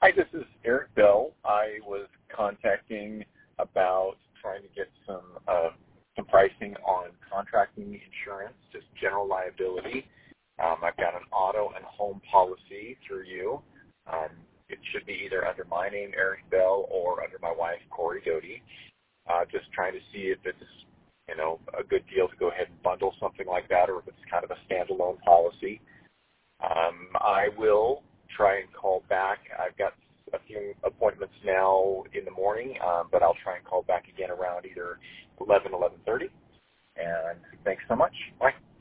Hi, this is Eric Bell. I was contacting about trying to get some pricing on contracting insurance, just general liability. I've got an auto and home policy through you. It should be either under my name, Eric Bell, or under my wife, Corey Doty. Just trying to see if it's, a good deal to go ahead and bundle something like that, or if it's kind of a standalone policy. I will try and call back. I've got a few appointments now in the morning, but I'll try and call back again around either 11:30. And thanks so much. Bye.